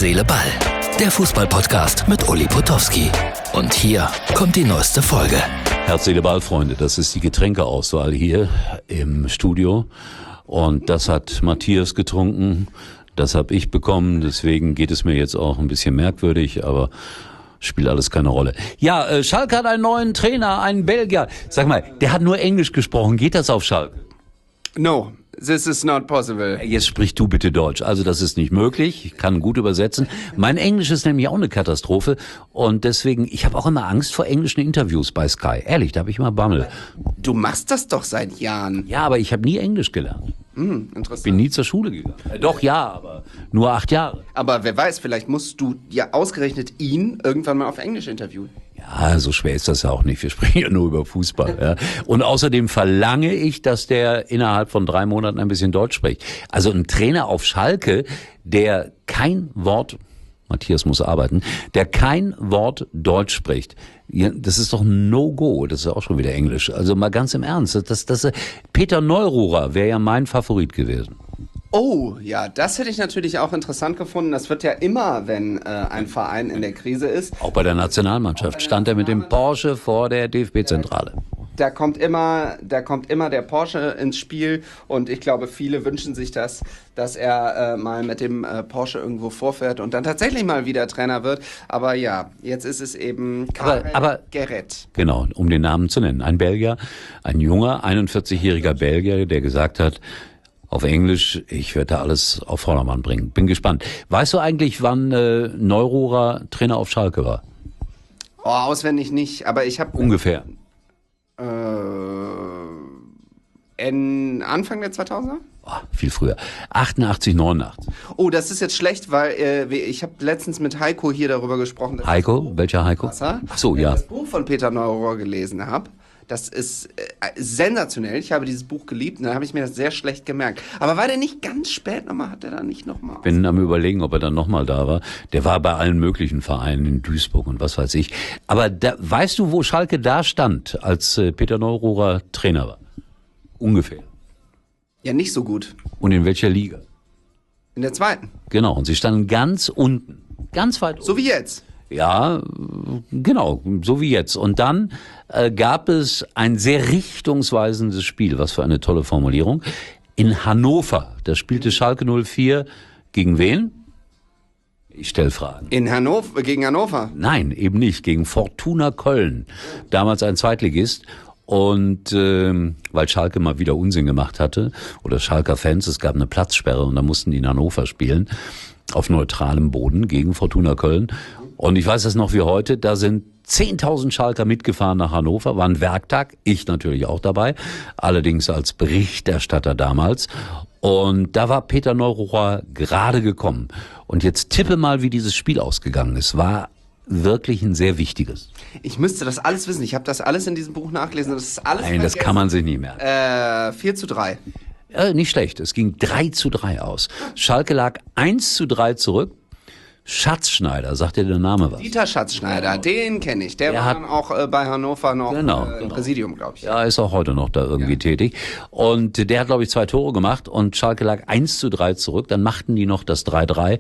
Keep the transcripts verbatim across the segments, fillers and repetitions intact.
Seele, Ball. Der Fußball-Podcast mit Uli Potowski. Und hier kommt die neueste Folge. Herz, Seele, Ball, Freunde. Das ist die Getränkeauswahl hier im Studio. Und das hat Matthias getrunken. Das habe ich bekommen. Deswegen geht es mir jetzt auch ein bisschen merkwürdig, aber spielt alles keine Rolle. Ja, äh, Schalke hat einen neuen Trainer, einen Belgier. Sag mal, der hat nur Englisch gesprochen. Geht das auf Schalke? No, this is not possible. Jetzt sprich du bitte Deutsch. Also das ist nicht möglich. Ich kann gut übersetzen. Mein Englisch ist nämlich auch eine Katastrophe. Und deswegen, ich habe auch immer Angst vor englischen Interviews bei Sky. Ehrlich, da habe ich immer Bammel. Du machst das doch seit Jahren. Ja, aber ich habe nie Englisch gelernt. Hm, interessant. Bin nie zur Schule gegangen. Äh, doch, ja, aber nur acht Jahre. Aber wer weiß, vielleicht musst du ja ausgerechnet ihn irgendwann mal auf Englisch interviewen. Ja, so schwer ist das ja auch nicht. Wir sprechen ja nur über Fußball. Ja. Und außerdem verlange ich, dass der innerhalb von drei Monaten ein bisschen Deutsch spricht. Also ein Trainer auf Schalke, der kein Wort, Matthias muss arbeiten, der kein Wort Deutsch spricht. Ja, das ist doch ein No-Go. Das ist auch schon wieder Englisch. Also mal ganz im Ernst. Das, das, das, Peter Neururer wäre ja mein Favorit gewesen. Oh, ja, das hätte ich natürlich auch interessant gefunden. Das wird ja immer, wenn äh, ein Verein in der Krise ist. Auch bei der Nationalmannschaft stand er mit dem Porsche vor der D F B-Zentrale. Da kommt immer, da kommt immer der Porsche ins Spiel und ich glaube, viele wünschen sich das, dass er äh, mal mit dem äh, Porsche irgendwo vorfährt und dann tatsächlich mal wieder Trainer wird. Aber ja, jetzt ist es eben Karel aber, aber, Gerrit. Genau, um den Namen zu nennen. Ein Belgier, ein junger, einundvierzigjähriger Belgier, der gesagt hat, auf Englisch, ich werde da alles auf Vordermann bringen. Bin gespannt. Weißt du eigentlich, wann äh, Neururer Trainer auf Schalke war? Oh, auswendig nicht, aber ich habe... Ungefähr. Äh, in Anfang der zweitausender? Oh, viel früher. achtundachtzig, neunundachtzig. Oh, das ist jetzt schlecht, weil äh, ich habe letztens mit Heiko hier darüber gesprochen. Dass Heiko? Welcher Heiko? Wasser, Ach so, ja. das Buch von Peter Neururer gelesen habe. Das ist äh, sensationell. Ich habe dieses Buch geliebt und dann habe ich mir das sehr schlecht gemerkt. Aber war der nicht ganz spät nochmal? Hat der da nicht nochmal? Ich bin am Überlegen, ob er dann nochmal da war. Der war bei allen möglichen Vereinen in Duisburg und was weiß ich. Aber da, weißt du, wo Schalke da stand, als äh, Peter Neururer Trainer war? Ungefähr. Ja, nicht so gut. Und in welcher Liga? In der zweiten. Genau, und sie standen ganz unten. Ganz weit unten. So wie jetzt. Ja, genau, so wie jetzt. Und dann äh, gab es ein sehr richtungsweisendes Spiel. Was für eine tolle Formulierung. In Hannover, da spielte Schalke null vier gegen wen? Ich stelle Fragen. In Hannover, gegen Hannover? Nein, eben nicht. Gegen Fortuna Köln. Damals ein Zweitligist. Und ähm, weil Schalke mal wieder Unsinn gemacht hatte, oder Schalker Fans, es gab eine Platzsperre und da mussten die in Hannover spielen, auf neutralem Boden gegen Fortuna Köln. Und ich weiß das noch wie heute, da sind zehntausend Schalker mitgefahren nach Hannover, war ein Werktag, ich natürlich auch dabei, allerdings als Berichterstatter damals. Und da war Peter Neururer gerade gekommen. Und jetzt tippe mal, wie dieses Spiel ausgegangen ist. War wirklich ein sehr wichtiges. Ich müsste das alles wissen. Ich habe das alles in diesem Buch nachgelesen. Das ist alles Nein, das kann man sich nie merken. Äh, vier zu drei. Äh, nicht schlecht. Es ging drei zu drei aus. Schalke lag eins zu drei zurück. Schatzschneider, sagt dir der Name was? Dieter Schatzschneider, den kenne ich. Der, Der war hat- dann auch äh, bei Hannover noch Genau, äh, im genau. Präsidium, glaube ich. Ja, ist auch heute noch da irgendwie Ja. tätig. Und der hat, glaube ich, zwei Tore gemacht und Schalke lag eins zu drei zurück. Dann machten die noch das drei drei.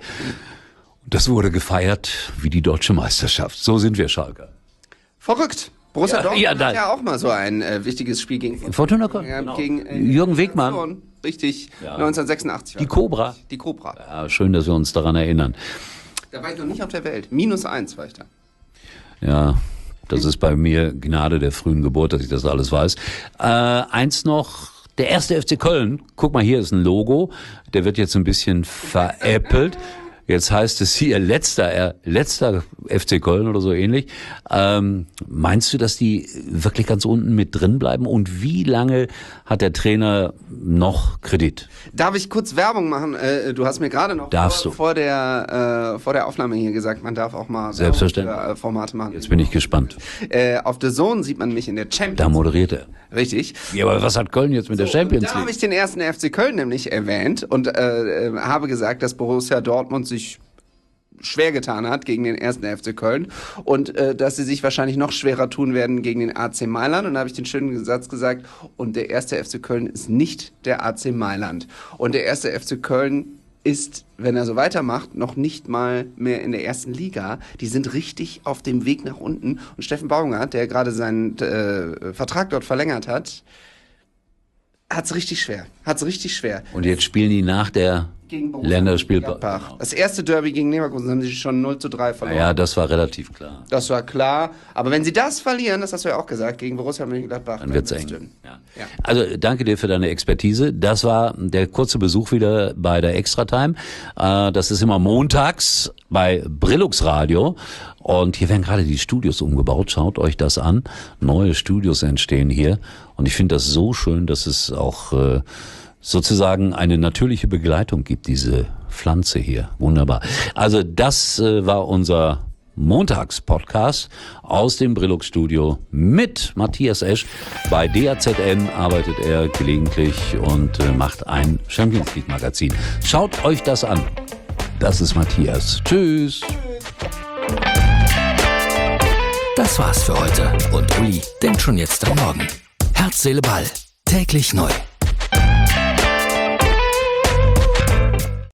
Das wurde gefeiert wie die deutsche Meisterschaft. So sind wir Schalker. Verrückt. Borussia Ja, Dortmund ja, hat da- ja auch mal so ein äh, wichtiges Spiel gegen Fortuna Köln, Ja, genau. gegen äh, Jürgen Wegmann. Richtig, neunzehnhundertsechsundachtzig. Die Cobra. Die Cobra. Ja, schön, dass wir uns daran erinnern. Da war ich noch nicht auf der Welt. Minus eins war ich da. Ja, das ist bei mir Gnade der frühen Geburt, dass ich das alles weiß. Äh, eins noch, der erste F C Köln. Guck mal, hier ist ein Logo. Der wird jetzt ein bisschen veräppelt. Jetzt heißt es hier letzter, äh, letzter F C Köln oder so ähnlich. Ähm, meinst du, dass die wirklich ganz unten mit drin bleiben? Und wie lange hat der Trainer noch Kredit? Darf ich kurz Werbung machen? Äh, du hast mir gerade noch Darfst vor, du. vor, der, äh, vor der Aufnahme hier gesagt, man darf auch mal Selbstverständlich. Werbung für, äh, Formate machen. Jetzt bin ich gespannt. Äh, auf The Zone sieht man mich in der Champions Da moderiert er. Richtig. Ja, aber was hat Köln jetzt mit der Champions Da habe League? ich den ersten F C Köln nämlich erwähnt und äh, äh, habe gesagt, dass Borussia Dortmund sich schwer getan hat gegen den ersten F C Köln und äh, dass sie sich wahrscheinlich noch schwerer tun werden gegen den A C Mailand. Und da habe ich den schönen Satz gesagt, und der erste F C Köln ist nicht der A C Mailand. Und der erste F C Köln ist, wenn er so weitermacht, noch nicht mal mehr in der ersten Liga. Die sind richtig auf dem Weg nach unten. Und Steffen Baumgart, der gerade seinen äh, Vertrag dort verlängert hat, hat's richtig schwer. Hat's richtig schwer. Und jetzt spielen die nach der Länderspielpause. Genau. Das erste Derby gegen Leverkusen haben sie schon null zu drei verloren. Ja, das war relativ klar. Das war klar. Aber wenn sie das verlieren, das hast du ja auch gesagt, gegen Borussia Mönchengladbach, dann wird's eng. dünn. Ja. Ja. Also danke dir für deine Expertise. Das war der kurze Besuch wieder bei der Extra Time. Äh, das ist immer montags bei Brillux Radio. Und hier werden gerade die Studios umgebaut. Schaut euch das an. Neue Studios entstehen hier. Und ich finde das so schön, dass es auch äh, sozusagen eine natürliche Begleitung gibt, diese Pflanze hier. Wunderbar. Also das äh, war unser Montags-Podcast aus dem Brillux-Studio mit Matthias Esch. Bei D A Z N arbeitet er gelegentlich und äh, macht ein Champions League-Magazin. Schaut euch das an. Das ist Matthias. Tschüss. Das war's für heute. Und Uli denkt schon jetzt am Morgen. Herz, Seele, Ball. Täglich neu.